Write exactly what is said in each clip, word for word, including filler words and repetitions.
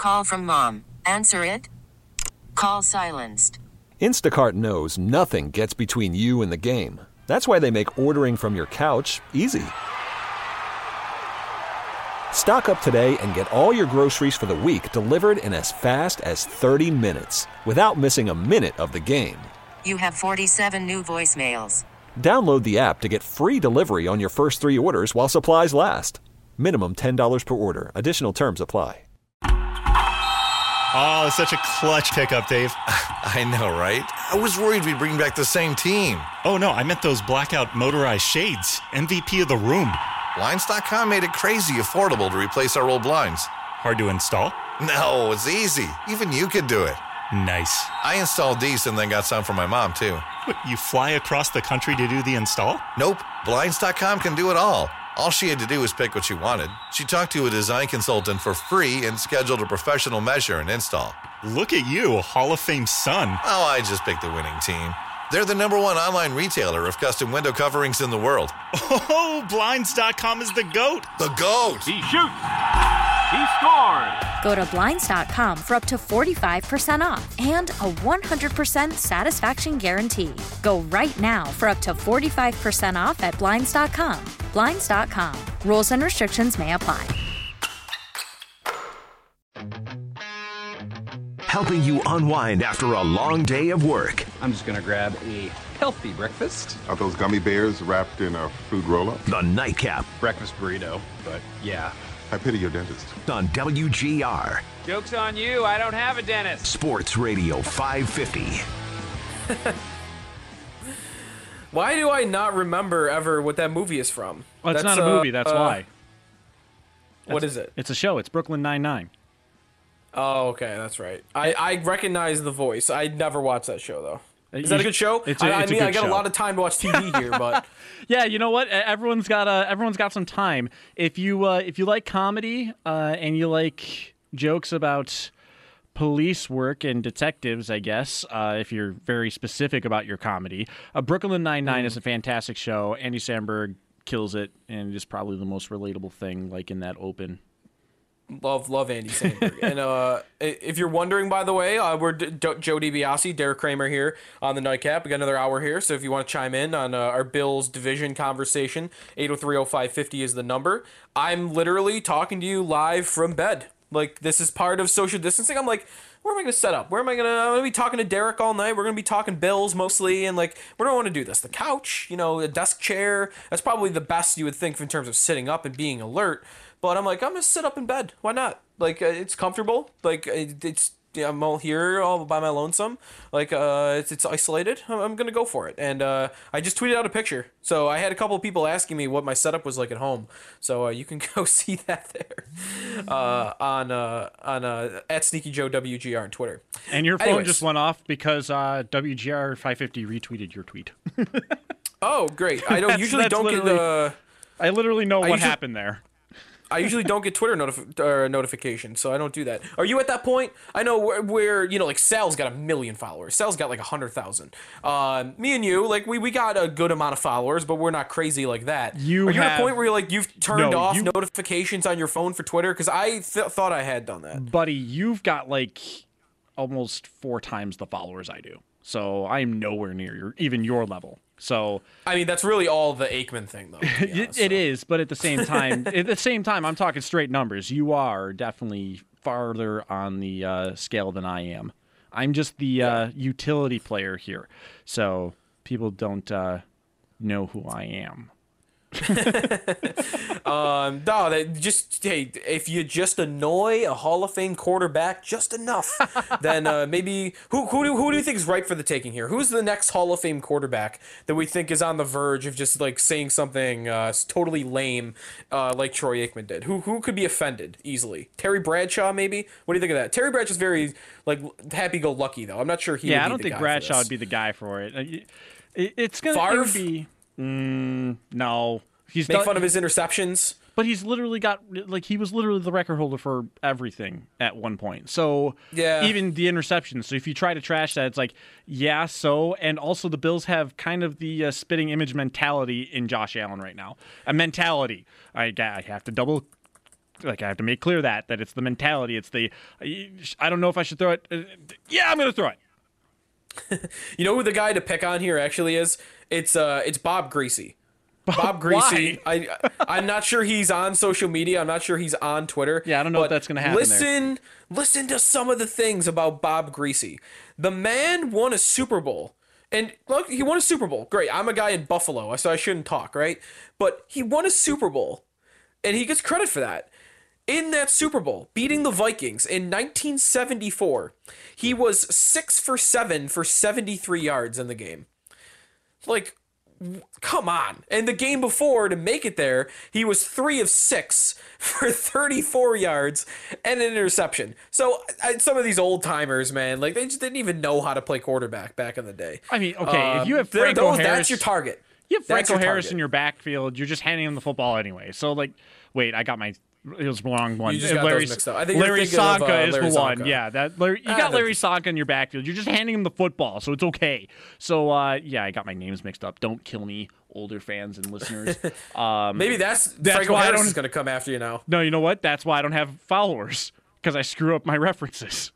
Call from mom. Answer it. Call silenced. Instacart knows nothing gets between you and the game. That's why they make ordering from your couch easy. Stock up today and get all your groceries for the week delivered in as fast as thirty minutes without missing a minute of the game. You have forty-seven new voicemails. Download the app to get free delivery on your first three orders while supplies last. Minimum ten dollars per order. Additional terms apply. Oh, such a clutch pickup, Dave. I know, right? I was worried we'd bring back the same team. Oh, no, I meant those blackout motorized shades. M V P of the room. Blinds dot com made it crazy affordable to replace our old blinds. Hard to install? No, it's easy. Even you could do it. Nice. I installed these and then got some for my mom, too. What, you fly across the country to do the install? Nope. Blinds dot com can do it all. All she had to do was pick what she wanted. She talked to a design consultant for free and scheduled a professional measure and install. Look at you, Hall of Fame son. Oh, I just picked the winning team. They're the number one online retailer of custom window coverings in the world. Oh, Blinds dot com is the GOAT. The GOAT. He shoots. He scores. Go to Blinds dot com for up to forty-five percent off and a one hundred percent satisfaction guarantee. Go right now for up to forty-five percent off at Blinds dot com. Blinds dot com. Rules and restrictions may apply. Helping you unwind after a long day of work. I'm just going to grab a healthy breakfast. Are those gummy bears wrapped in a fruit roll-up? The Nightcap. Breakfast burrito, but yeah. I pity your dentist. On W G R. Joke's on you. I don't have a dentist. Sports Radio five fifty. Why do I not remember ever what that movie is from? Well, it's that's, not a movie, uh, that's uh, why. What That's, is it? It's a show. It's Brooklyn Nine-Nine. Oh, okay, that's right. I, I recognize the voice. I never watched that show, though. Is that a good show? It's a, I, it's I mean, a good I got show. a lot of time to watch T V here, but yeah, you know what? Everyone's got a everyone's got some time. If you uh, if you like comedy uh, and you like jokes about police work and detectives, I guess, uh, if you're very specific about your comedy, uh, Brooklyn Nine-Nine mm. is a fantastic show. Andy Samberg kills it, and it is probably the most relatable thing, like in that open. Love, love Andy Samberg. And uh, if you're wondering, by the way, uh, we're D- D- Joe DiBiase, Derek Kramer here on the Nightcap. We got another hour here, so if you want to chime in on uh, our Bills division conversation, eight oh three oh five fifty is the number. I'm literally talking to you live from bed. Like, this is part of social distancing. I'm like, where am I going to set up? Where am I going to... I'm going to be talking to Derek all night. We're going to be talking Bills mostly, and like, where do I want to do this? The couch, you know, a desk chair. That's probably the best you would think in terms of sitting up and being alert. But I'm like, I'm going to sit up in bed. Why not? Like, uh, it's comfortable. Like, it, it's, yeah, I'm all here all by my lonesome. Like, uh, it's, it's isolated. I'm, I'm going to go for it. And uh, I just tweeted out a picture. So I had a couple of people asking me what my setup was like at home. So uh, you can go see that there uh, on uh, on uh, at Sneaky Joe W G R on Twitter. And your phone Anyways. just went off because uh, W G R five fifty retweeted your tweet. Oh, great. I don't That's- usually that's don't get... literally- Uh, I literally know I what usually- happened there. I usually don't get Twitter notif- uh, notifications, so I don't do that. Are you at that point? I know where, where you know, like, Sal's got a million followers. Sal's got, like, a hundred thousand. Uh, me and you, like, we, we got a good amount of followers, but we're not crazy like that. You Are you at have- a point where, like, you've turned No, off you- notifications on your phone for Twitter? Because I th- thought I had done that. Buddy, you've got, like, almost four times the followers I do. So I am nowhere near your, even your level. So I mean, that's really all the Aikman thing, though. to be it, honest, it so. is, but at the same time, at the same time, I'm talking straight numbers. You are definitely farther on the uh, scale than I am. I'm just the uh, utility player here, so people don't uh, know who I am. um, no, that just hey, if you just annoy a Hall of Fame quarterback just enough, then uh, maybe who who do who do you think is ripe for the taking here? Who's the next Hall of Fame quarterback that we think is on the verge of just like saying something uh, totally lame, uh, like Troy Aikman did? Who who could be offended easily? Terry Bradshaw, maybe. What do you think of that? Terry Bradshaw's very like happy-go-lucky though. I'm not sure he. Yeah, would I be don't the think guy Bradshaw for would this. be the guy for it. It- it- It's gonna it Favre? would be. Mm, no, he's Make done- fun of his interceptions. But he's literally got, like, he was literally the record holder for everything at one point. So, Yeah. even the interceptions. So, if you try to trash that, it's like, yeah, so. And also, the Bills have kind of the uh, spitting image mentality in Josh Allen right now. A mentality. I, I have to double like I have to make clear that that it's the mentality. It's the I don't know if I should throw it. Uh, yeah, I'm gonna throw it. You know who the guy to pick on here actually is? It's uh, it's Bob Greasy. Bob Greasy. I I'm not sure he's on social media. I'm not sure he's on Twitter. Yeah, I don't know if that's gonna happen. Listen, there. listen to some of the things about Bob Greasy. The man won a Super Bowl. And look, he won a Super Bowl. Great. I'm a guy in Buffalo, so I shouldn't talk, right? But he won a Super Bowl, and he gets credit for that. In that Super Bowl, beating the Vikings in nineteen seventy-four, he was six for seven for seventy-three yards in the game. Like, come on. And the game before, to make it there, he was three of six for thirty-four yards and an interception. So I, some of these old timers, man, like they just didn't even know how to play quarterback back in the day. I mean, okay, um, if you have Franco those, Harris, that's your target. You have That's Franco your Harris target. in your backfield. You're just handing him the football anyway. So like, wait, I got my. It was the wrong one. You just got Larry, those mixed up. I think you're Larry thinking of, Csonka uh, is Larry the one. Csonka. Yeah, that Larry, you Ah, got the- Larry Csonka in your backfield. You're just handing him the football, so it's okay. So uh, yeah, I got my names mixed up. Don't kill me, older fans and listeners. Um, Maybe that's, that's Franco why I Harris don't. is going to come after you now. No, you know what? That's why I don't have followers because I screw up my references.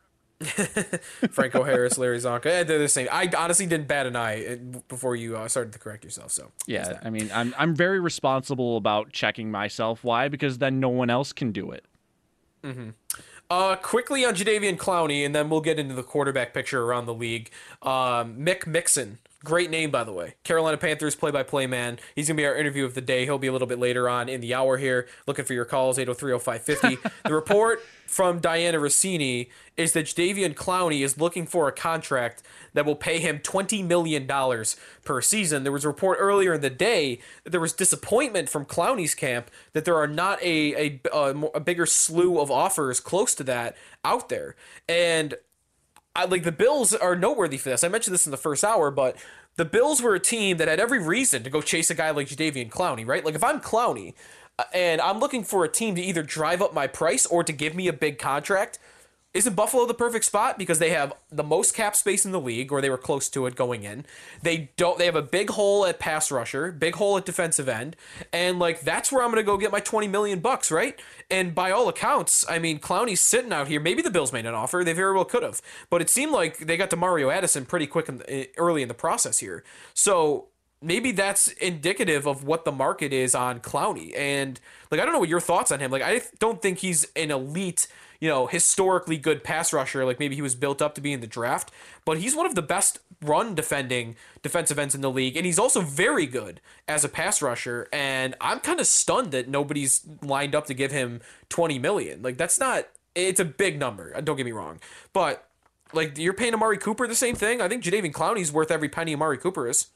Franco Harris, Larry Csonka, eh, they're the same. I honestly didn't bat an eye uh, before you uh, started to correct yourself. So Yeah, I mean, I'm I'm very responsible about checking myself. Why? Because then no one else can do it. Mm-hmm. Uh, quickly on Jadeveon Clowney, and then we'll get into the quarterback picture around the league. Um, Mick Mixon, great name by the way. Carolina Panthers play-by-play man. He's gonna be our interview of the day. He'll be a little bit later on in the hour here. Looking for your calls, eight oh three oh five fifty. The report from Diana Rossini is that Jadeveon Clowney is looking for a contract that will pay him twenty million dollars per season. There was a report earlier in the day that there was disappointment from Clowney's camp that there are not a, a, a, more- a bigger slew of offers close to that out there. And I, like the Bills are noteworthy for this. I mentioned this in the first hour, but the Bills were a team that had every reason to go chase a guy like Jadeveon Clowney, right? Like if I'm Clowney uh, and I'm looking for a team to either drive up my price or to give me a big contract, isn't Buffalo the perfect spot because they have the most cap space in the league, or they were close to it going in? They don't. They have a big hole at pass rusher, big hole at defensive end, and like that's where I'm gonna go get my twenty million bucks, right? And by all accounts, I mean Clowney's sitting out here. Maybe the Bills made an offer; they very well could have, but it seemed like they got to Mario Addison pretty quick in the, early in the process here. So maybe that's indicative of what the market is on Clowney. And like I don't know what your thoughts on him. Like I don't think he's an elite, you know, historically good pass rusher, like maybe he was built up to be in the draft, but he's one of the best run defending defensive ends in the league, and he's also very good as a pass rusher, and I'm kind of stunned that nobody's lined up to give him twenty million. Like that's not, it's a big number, don't get me wrong, but like you're paying Amari Cooper the same thing. I think Jadeveon Clowney's worth every penny Amari Cooper is.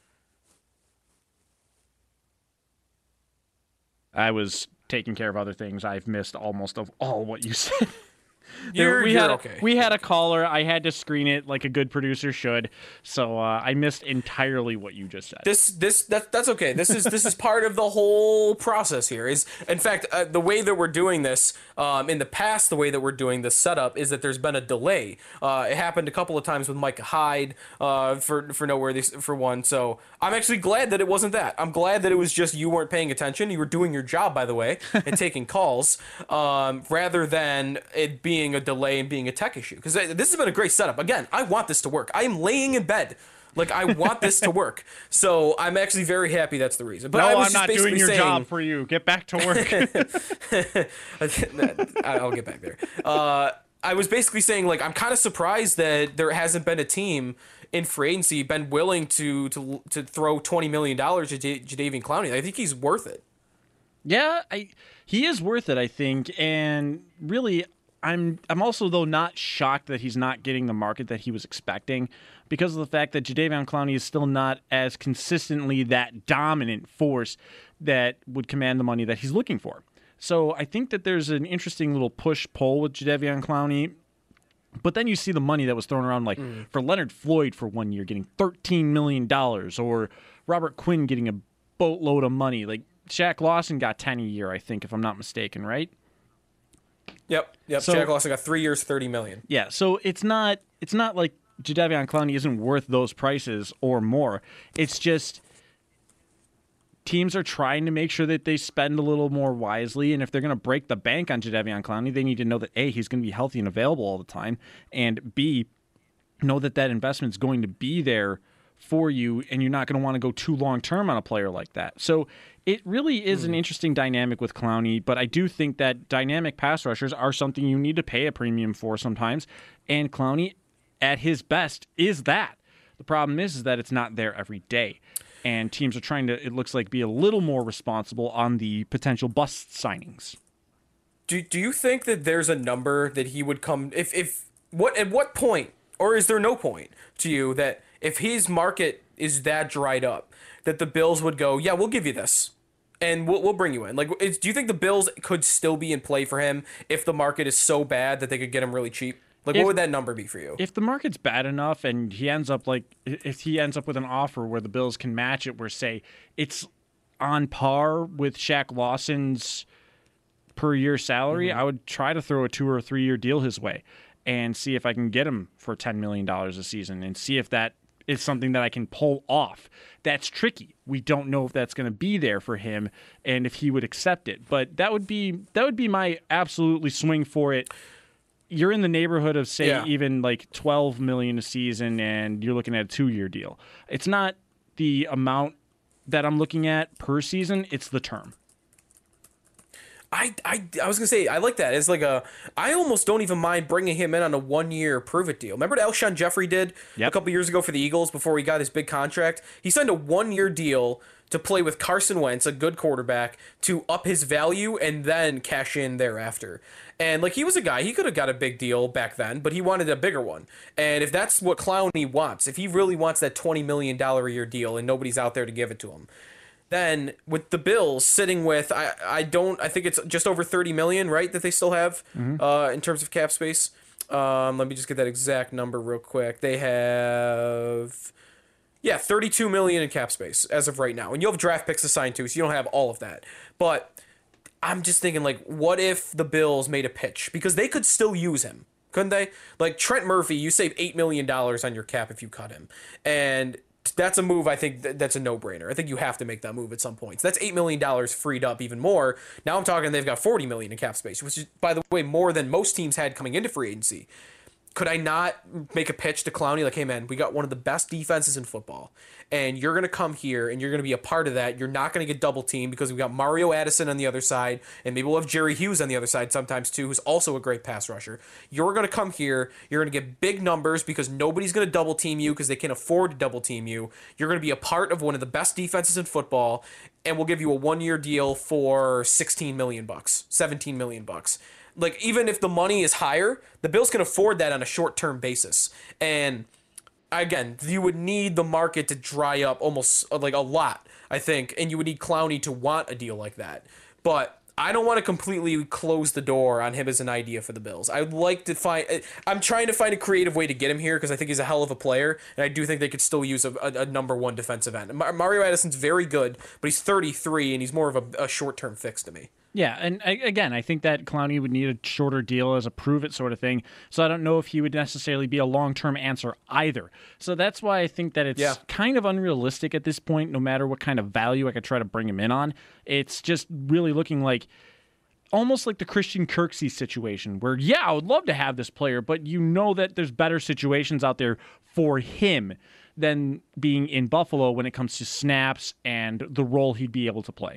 I was taking care of other things. I've missed almost of all what you said. You're, we you're had a, okay. we had a caller. I had to screen it like a good producer should. So uh, I missed entirely what you just said. This this that that's okay. This is this is part of the whole process here. Is in fact uh, the way that we're doing this um, in the past. The way that we're doing this setup is that there's been a delay. Uh, it happened a couple of times with Micah Hyde uh, for for noteworthy for one. So I'm actually glad that it wasn't that. I'm glad that it was just you weren't paying attention. You were doing your job, by the way, and taking calls um, rather than it being a delay and being a tech issue, because this has been a great setup. Again, I want this to work. I am laying in bed like I want this to work, so I'm actually very happy that's the reason. But no, I was I'm just not basically doing your saying, job for you. Get back to work. I'll get back there. Uh, I was basically saying, like, I'm kind of surprised that there hasn't been a team in free agency been willing to to to throw twenty million dollars at J- Jadeveon Clowney. I think he's worth it. Yeah, I he is worth it, I think, and really. I'm I'm also, though, not shocked that he's not getting the market that he was expecting because of the fact that Jadeveon Clowney is still not as consistently that dominant force that would command the money that he's looking for. So I think that there's an interesting little push-pull with Jadeveon Clowney. But then you see the money that was thrown around, like mm. for Leonard Floyd for one year getting thirteen million dollars, or Robert Quinn getting a boatload of money. Like Shaq Lawson got ten a year, I think, if I'm not mistaken, right? Yep, yep. So, Shaq Lawson got three years, thirty million. Yeah, so it's not it's not like Jadeveon Clowney isn't worth those prices or more. It's just teams are trying to make sure that they spend a little more wisely. And if they're going to break the bank on Jadeveon Clowney, they need to know that A, he's going to be healthy and available all the time, and B, know that that investment is going to be there for you, and you're not going to want to go too long term on a player like that. So it really is an interesting dynamic with Clowney, but I do think that dynamic pass rushers are something you need to pay a premium for sometimes, and Clowney, at his best, is that. The problem is, is that it's not there every day, and teams are trying to, it looks like, be a little more responsible on the potential bust signings. Do Do you think that there's a number that he would come, if, if what at what point, or is there no point to you that if his market is that dried up, that the Bills would go, yeah, we'll give you this, and we'll, we'll bring you in? Like, is, do you think the Bills could still be in play for him if the market is so bad that they could get him really cheap? Like, if, what would that number be for you? If the market's bad enough and he ends up like, if he ends up with an offer where the Bills can match it, where say it's on par with Shaq Lawson's per year salary, mm-hmm. I would try to throw a two or three year deal his way and see if I can get him for ten million dollars a season and see if that is something that I can pull off. That's tricky. We don't know if that's going to be there for him and if he would accept it. But that would be that would be my absolutely swing for it. You're in the neighborhood of, say, yeah. even like twelve million dollars a season, and you're looking at a two-year deal. It's not the amount that I'm looking at per season, it's the term. I, I, I was going to say, I like that. It's like a, I almost don't even mind bringing him in on a one-year prove-it deal. Remember what Alshon Jeffrey did yep. a couple years ago for the Eagles before he got his big contract? He signed a one-year deal to play with Carson Wentz, a good quarterback, to up his value and then cash in thereafter. And, like, he was a guy, he could have got a big deal back then, but he wanted a bigger one. And if that's what Clowney wants, if he really wants that twenty million dollars a year deal and nobody's out there to give it to him, then with the Bills sitting with, I I don't, I think it's just over thirty million dollars, right, that they still have mm-hmm. uh, in terms of cap space. Um, let me just get that exact number real quick. They have, yeah, thirty-two million dollars in cap space as of right now. And you have draft picks assigned to, so you don't have all of that. But I'm just thinking, like, what if the Bills made a pitch? Because they could still use him, couldn't they? Like, Trent Murphy, you save eight million dollars on your cap if you cut him. And that's a move, I think, that's a no-brainer. I think you have to make that move at some point. So that's eight million dollars freed up even more. Now I'm talking they've got forty million dollars in cap space, which is, by the way, more than most teams had coming into free agency. Could I not make a pitch to Clowney like, hey, man, we got one of the best defenses in football, and you're going to come here, and you're going to be a part of that. You're not going to get double-teamed because we got Mario Addison on the other side, and maybe we'll have Jerry Hughes on the other side sometimes too, who's also a great pass rusher. You're going to come here. You're going to get big numbers because nobody's going to double-team you because they can't afford to double-team you. You're going to be a part of one of the best defenses in football, and we'll give you a one-year deal for sixteen million bucks, seventeen million bucks. Like, even if the money is higher, the Bills can afford that on a short-term basis. And, again, you would need the market to dry up almost, like, a lot, I think, and you would need Clowney to want a deal like that. But I don't want to completely close the door on him as an idea for the Bills. I'd like to find... I'm trying to find a creative way to get him here because I think he's a hell of a player, and I do think they could still use a, a, a number one defensive end. Mario Addison's very good, but he's thirty-three, and he's more of a, a short-term fix to me. Yeah, and again, I think that Clowney would need a shorter deal as a prove-it sort of thing, so I don't know if he would necessarily be a long-term answer either. So that's why I think that it's yeah. kind of unrealistic at this point, no matter what kind of value I could try to bring him in on. It's just really looking like almost like the Christian Kirksey situation, where, yeah, I would love to have this player, but you know that there's better situations out there for him than being in Buffalo when it comes to snaps and the role he'd be able to play.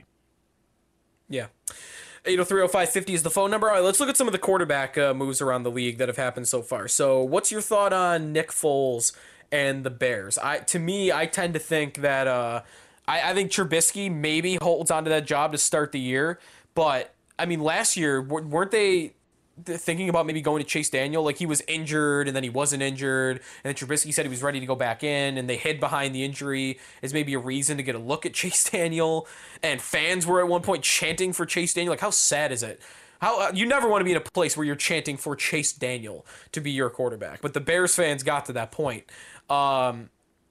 Yeah. eight oh three oh five fifty is the phone number. All right, let's look at some of the quarterback uh, moves around the league that have happened so far. So what's your thought on Nick Foles and the Bears? I To me, I tend to think that uh, I, I think Trubisky maybe holds onto that job to start the year. But, I mean, last year, weren't they thinking about maybe going to Chase Daniel? Like, he was injured, and then he wasn't injured, and then Trubisky said he was ready to go back in, and they hid behind the injury as maybe a reason to get a look at Chase Daniel, and fans were at one point chanting for Chase Daniel. Like, how sad is it? How uh, you never want to be in a place where you're chanting for Chase Daniel to be your quarterback, but the Bears fans got to that point. Um,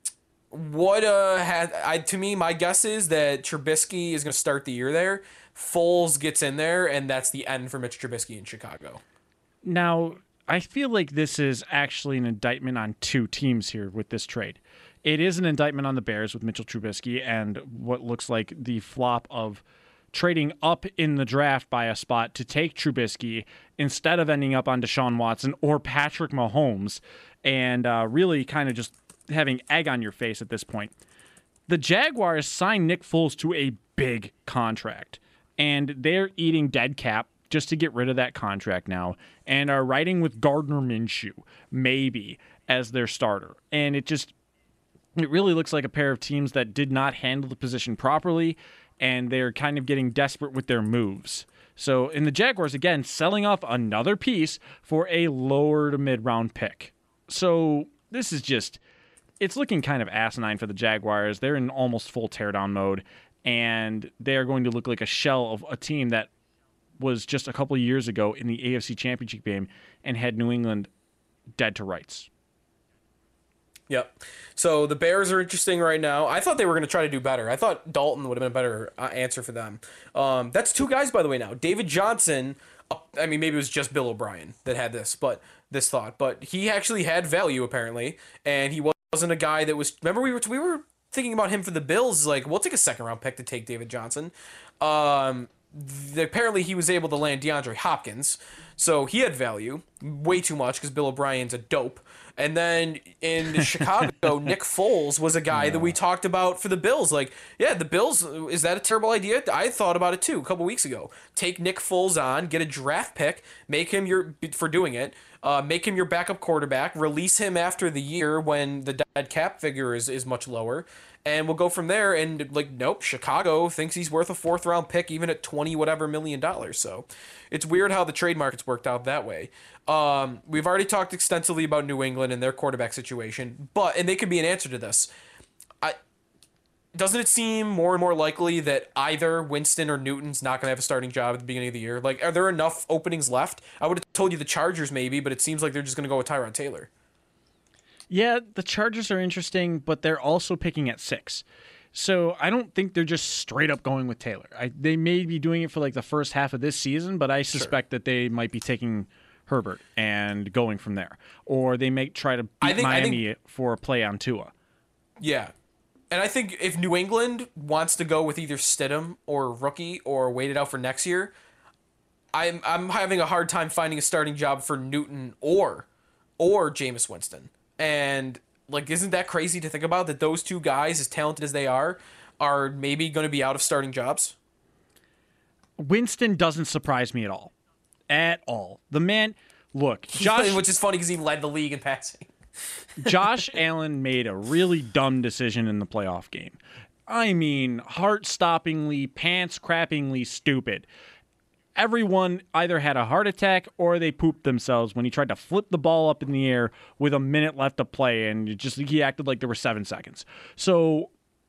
what uh had I to me, my guess is that Trubisky is going to start the year there. Foles gets in there, and that's the end for Mitch Trubisky in Chicago. Now, I feel like this is actually an indictment on two teams here with this trade. it is an indictment on the Bears with Mitchell Trubisky and what looks like the flop of trading up in the draft by a spot to take Trubisky instead of ending up on Deshaun Watson or Patrick Mahomes, and uh, really kind of just having egg on your face at this point. The Jaguars signed Nick Foles to a big contract, and they're eating dead cap just to get rid of that contract now, and are riding with Gardner Minshew, maybe, as their starter. And it just, it really looks like a pair of teams that did not handle the position properly, and they're kind of getting desperate with their moves. So, in the Jaguars, again, selling off another piece for a lower to mid-round pick. So, this is just, it's looking kind of asinine for the Jaguars. They're in almost full teardown mode, and they are going to look like a shell of a team that was just a couple of years ago in the A F C Championship game and had New England dead to rights. Yep. So the Bears are interesting right now. I thought they were going to try to do better. I thought Dalton would have been a better uh, answer for them. Um, that's two guys, by the way, now. David Johnson, uh, I mean, maybe it was just Bill O'Brien that had this, but this thought. But he actually had value, apparently, and he wasn't a guy that was... Remember, we were we were thinking about him for the Bills, like, we'll take a second-round pick to take David Johnson. Um, the, apparently, he was able to land DeAndre Hopkins, so he had value, way too much, because Bill O'Brien's a dope. And then in Chicago, Nick Foles was a guy yeah. that we talked about for the Bills. Like, yeah, the Bills, is that a terrible idea? I thought about it too a couple weeks ago. Take Nick Foles on, get a draft pick, make him your, for doing it, uh, make him your backup quarterback, release him after the year when the dead cap figure is, is much lower, and we'll go from there. And, like, nope, Chicago thinks he's worth a fourth round pick, even at twenty whatever million dollars. So it's weird how the trade market's worked out that way. Um, we've already talked extensively about New England and their quarterback situation, but, and they could be an answer to this. I, doesn't it seem more and more likely that either Winston or Newton's not going to have a starting job at the beginning of the year? Like, are there enough openings left? I would have told you the Chargers maybe, but it seems like they're just going to go with Tyrod Taylor. Yeah, the Chargers are interesting, but they're also picking at six. So I don't think they're just straight up going with Taylor. I, they may be doing it for like the first half of this season, but I suspect sure. that they might be taking Herbert and going from there. Or they may try to beat I think, Miami I think, for a play on Tua. Yeah. And I think if New England wants to go with either Stidham or rookie or wait it out for next year, I'm I'm having a hard time finding a starting job for Newton or or Jameis Winston. And, like, isn't that crazy to think about, that those two guys, as talented as they are, are maybe going to be out of starting jobs? Winston doesn't surprise me at all. At all. The man, look, Josh... Which is funny because he led the league in passing. Josh Allen made a really dumb decision in the playoff game. I mean, heart-stoppingly, pants-crappingly stupid. Everyone either had a heart attack or they pooped themselves when he tried to flip the ball up in the air with a minute left to play, and it just he acted like there were seven seconds. So,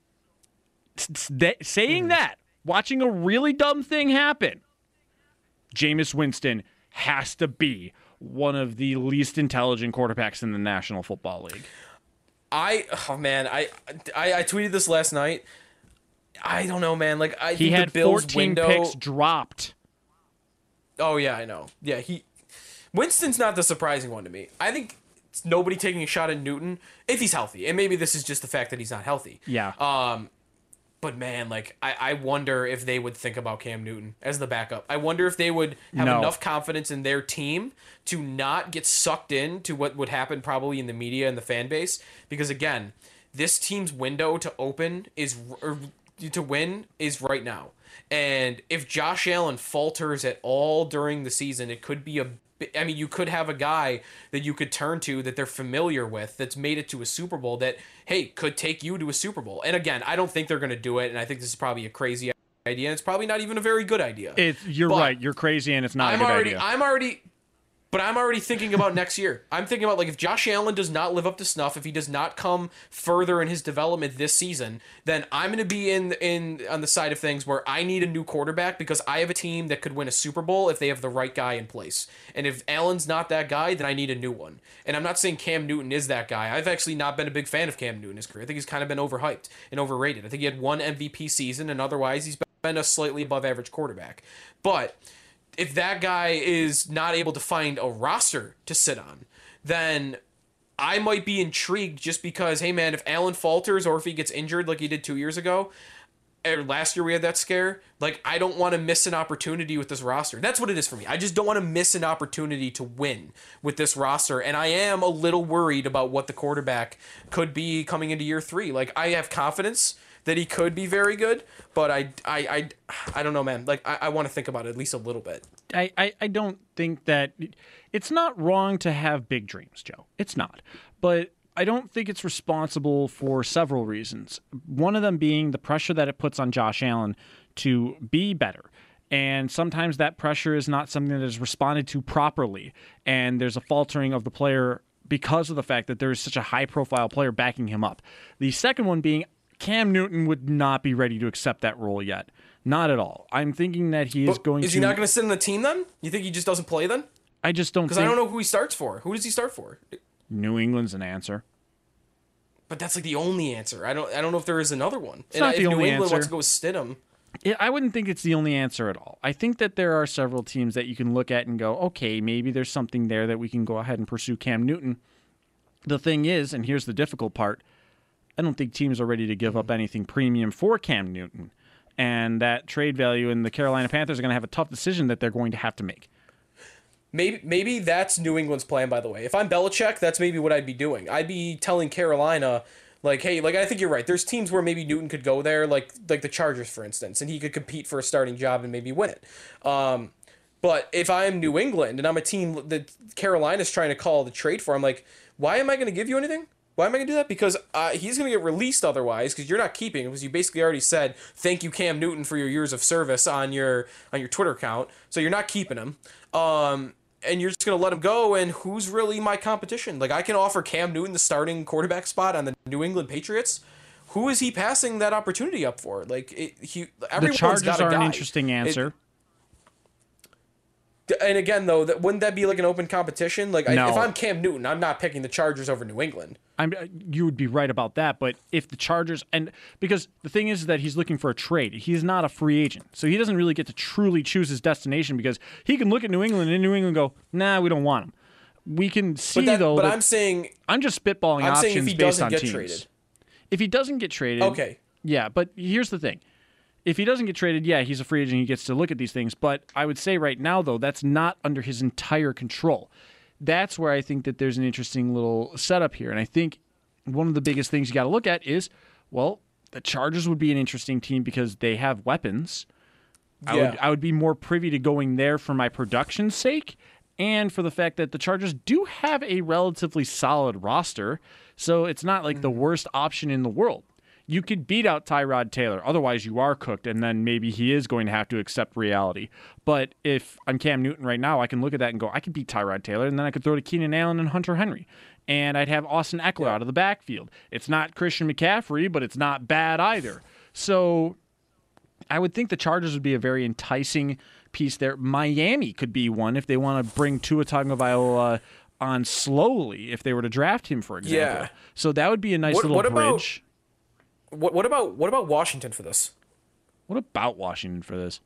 th- saying mm. that, watching a really dumb thing happen, Jameis Winston has to be one of the least intelligent quarterbacks in the National Football League. I, oh man, I, I, I tweeted this last night. I don't know, man. Like I he think had the Bills fourteen window... picks dropped. Oh yeah, I know. Yeah, he Winston's not the surprising one to me. I think it's nobody taking a shot at Newton if he's healthy, and maybe this is just the fact that he's not healthy. Yeah. Um, but man, like I, I wonder if they would think about Cam Newton as the backup. I wonder if they would have no. enough confidence in their team to not get sucked into what would happen probably in the media and the fan base. Because again, this team's window to open is or to win is right now. And if Josh Allen falters at all during the season, it could be a I mean, you could have a guy that you could turn to that they're familiar with that's made it to a Super Bowl that, hey, could take you to a Super Bowl. And again, I don't think they're going to do it, and I think this is probably a crazy idea, and it's probably not even a very good idea. It's, you're but right. You're crazy, and it's not I'm a good already, idea. I'm already... But I'm already thinking about next year. I'm thinking about, like, if Josh Allen does not live up to snuff, if he does not come further in his development this season, then I'm going to be in in on the side of things where I need a new quarterback because I have a team that could win a Super Bowl if they have the right guy in place. And if Allen's not that guy, then I need a new one. And I'm not saying Cam Newton is that guy. I've actually not been a big fan of Cam Newton in his career. I think he's kind of been overhyped and overrated. I think he had one M V P season, and otherwise he's been a slightly above average quarterback. But if that guy is not able to find a roster to sit on, then I might be intrigued just because, hey man, if Allen falters or if he gets injured like he did two years ago, or last year we had that scare, like I don't want to miss an opportunity with this roster. That's what it is for me. I just don't want to miss an opportunity to win with this roster, and I am a little worried about what the quarterback could be coming into year three. Like I have confidence that he could be very good, but I, I, I, I don't know, man. Like I, I want to think about it at least a little bit. I, I, I don't think that it's not wrong to have big dreams, Joe. It's not. But I don't think it's responsible for several reasons. One of them being the pressure that it puts on Josh Allen to be better. And sometimes that pressure is not something that is responded to properly. And there's a faltering of the player because of the fact that there is such a high-profile player backing him up. The second one being Cam Newton would not be ready to accept that role yet. Not at all. I'm thinking that he is but going to... Is he not going to sit on the team then? You think he just doesn't play then? I just don't Because think... I don't know who he starts for. Who does he start for? New England's an answer. But that's like the only answer. I don't I don't know if there is another one. It's and not if the New only England answer. wants to go with Stidham... It, I wouldn't think it's the only answer at all. I think that there are several teams that you can look at and go, okay, maybe there's something there that we can go ahead and pursue Cam Newton. The thing is, and here's the difficult part, I don't think teams are ready to give up anything premium for Cam Newton. And that trade value, and the Carolina Panthers are going to have a tough decision that they're going to have to make. Maybe maybe that's New England's plan, by the way. If I'm Belichick, that's maybe what I'd be doing. I'd be telling Carolina, like, hey, like I think you're right. There's teams where maybe Newton could go there, like like the Chargers, for instance, and he could compete for a starting job and maybe win it. Um, but if I'm New England and I'm a team that Carolina's trying to call the trade for, I'm like, why am I going to give you anything? Why am I going to do that? Because uh, he's going to get released otherwise because you're not keeping him because you basically already said, thank you, Cam Newton, for your years of service on your on your Twitter account. So you're not keeping him. Um, and you're just going to let him go, and who's really my competition? Like, I can offer Cam Newton the starting quarterback spot on the New England Patriots. Who is he passing that opportunity up for? Like, it, he, everyone's The Chargers got a are guy. an interesting answer. It, and again, though, that wouldn't that be like an open competition? Like, No. I, if I'm Cam Newton, I'm not picking the Chargers over New England. I'm, you would be right about that, but if the Chargers, and because the thing is that he's looking for a trade, he's not a free agent, so he doesn't really get to truly choose his destination because he can look at New England and New England go, nah, we don't want him. We can see But, that, though. but that I'm saying I'm just spitballing I'm options saying if he based doesn't on get teams. traded. If he doesn't get traded, Okay. yeah, but here's the thing. If he doesn't get traded, yeah, he's a free agent. He gets to look at these things. But I would say right now, though, that's not under his entire control. That's where I think that there's an interesting little setup here. And I think one of the biggest things you got to look at is, well, the Chargers would be an interesting team because they have weapons. I Yeah. would I would be more privy to going there for my production's sake and for the fact that the Chargers do have a relatively solid roster. So it's not like the worst option in the world. You could beat out Tyrod Taylor. Otherwise, you are cooked, and then maybe he is going to have to accept reality. But if I'm Cam Newton right now, I can look at that and go, I could beat Tyrod Taylor, and then I could throw to Keenan Allen and Hunter Henry. And I'd have Austin Eckler out of the backfield. It's not Christian McCaffrey, but it's not bad either. So I would think the Chargers would be a very enticing piece there. Miami could be one if they want to bring Tua Tagovailoa on slowly, if they were to draft him, for example. Yeah. So that would be a nice What- little what about- bridge. What what about what about Washington for this? What about Washington for this?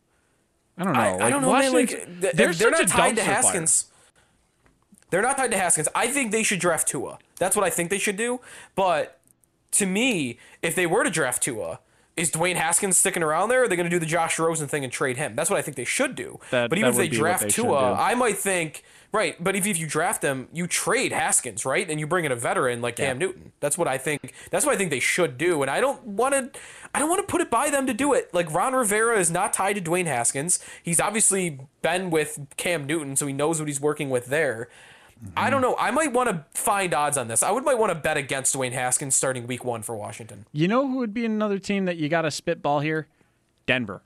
I don't know. I, Like, I don't know, man. Like Washington's- th- they're, they're such not a tied to dumpster fire. Haskins. They're not tied to Haskins. I think they should draft Tua. That's what I think they should do. But to me, if they were to draft Tua, is Dwayne Haskins sticking around there? Or are they going to do the Josh Rosen thing and trade him? That's what I think they should do. That- but even that if they would be what draft they should Tua, do. I might think right. But if, if you draft him, you trade Haskins, right? And you bring in a veteran like Cam Yeah. Newton. That's what I think. That's what I think they should do. And I don't want to. I don't want to put it by them to do it. Like Ron Rivera is not tied to Dwayne Haskins. He's obviously been with Cam Newton, so he knows what he's working with there. I don't know. I might want to find odds on this. I would might want to bet against Dwayne Haskins starting week one for Washington. You know who would be another team that you got to spitball here? Denver.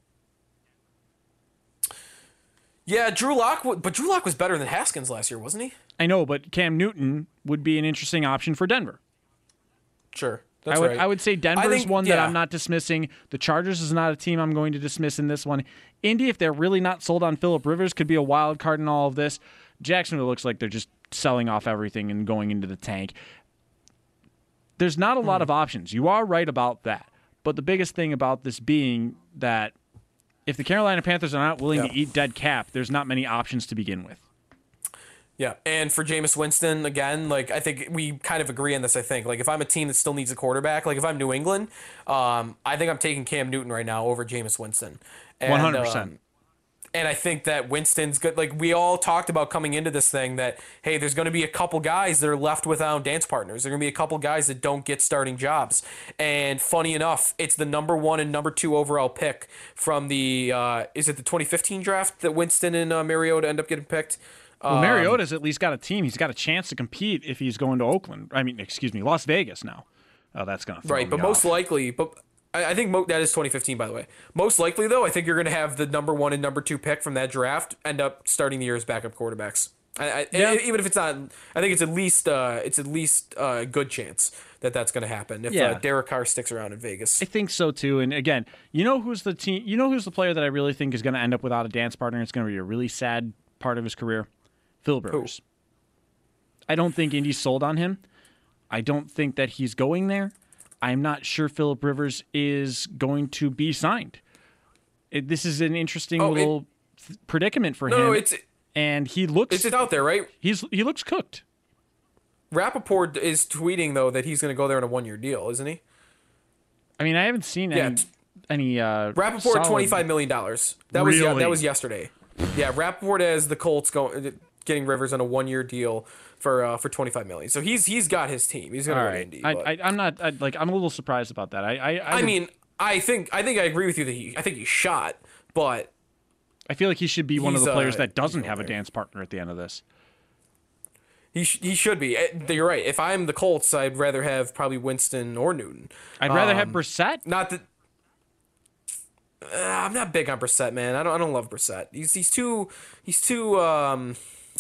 Yeah, Drew Lock, but Drew Lock was better than Haskins last year, wasn't he? I know, but Cam Newton would be an interesting option for Denver. Sure. That's I would, right. I would say Denver is think- one that yeah. I'm not dismissing. The Chargers is not a team I'm going to dismiss in this one. Indy, if they're really not sold on Phillip Rivers, could be a wild card in all of this. Jacksonville looks like they're just selling off everything and going into the tank. There's not a lot Hmm. of options. You are right about that. But the biggest thing about this being that if the Carolina Panthers are not willing Yeah. to eat dead cap, there's not many options to begin with. Yeah, and for Jameis Winston, again, like, I think we kind of agree on this, I think. Like, if I'm a team that still needs a quarterback, like, if I'm New England, um, I think I'm taking Cam Newton right now over Jameis Winston. And, one hundred percent. Um, and I think that Winston's good. Like, we all talked about coming into this thing that, hey, there's going to be a couple guys that are left without dance partners. There are going to be a couple guys that don't get starting jobs. And funny enough, it's the number one and number two overall pick from the, uh, is it the twenty fifteen draft that Winston and uh, Mariota end up getting picked? Well, Mariota's at least got a team. He's got a chance to compete if he's going to Oakland. I mean, excuse me, Las Vegas now. Oh, that's going to throw Right, me but off. most likely, but I, I think mo- that is twenty fifteen, by the way. Most likely, though, I think you're going to have the number one and number two pick from that draft end up starting the year as backup quarterbacks. I, I, Yeah. Even if it's not, I think it's at least uh, it's at least uh, a good chance that that's going to happen if Yeah. uh, Derek Carr sticks around in Vegas. I think so too. And again, you know who's the team? You know who's the player that I really think is going to end up without a dance partner? It's going to be a really sad part of his career. Philip Rivers. I don't think Indy's sold on him. I don't think that he's going there. I'm not sure Philip Rivers is going to be signed. It, this is an interesting Oh, little th- predicament for No, him. no, it's and he looks. it's out there, right? He's he looks cooked. Rappaport is tweeting though that he's going to go there on a one-year deal, isn't he? I mean, I haven't seen Yeah, any. t- any uh, Rappaport solid- twenty-five million dollars. That was Really? that was yesterday. Yeah, Rappaport has the Colts going getting Rivers on a one-year deal for uh, for twenty-five million dollars. So he's he's got his team. He's going All to go to right. Indy. I, but- I, I'm not I, like I'm a little surprised about that. I I, I, I would- mean, I think I think I agree with you that he I think he's shot, but I feel like he should be one of he's, the players uh, that doesn't he's have a out there. dance partner at the end of this. he sh- he should be. Eh, You're right. If I'm the Colts, I'd rather have probably Winston or Newton. I'd rather have Um, Brissett. Not that. Uh, I'm not big on Brissett, man. I don't. I don't love Brissett. He's he's too. He's too. Um.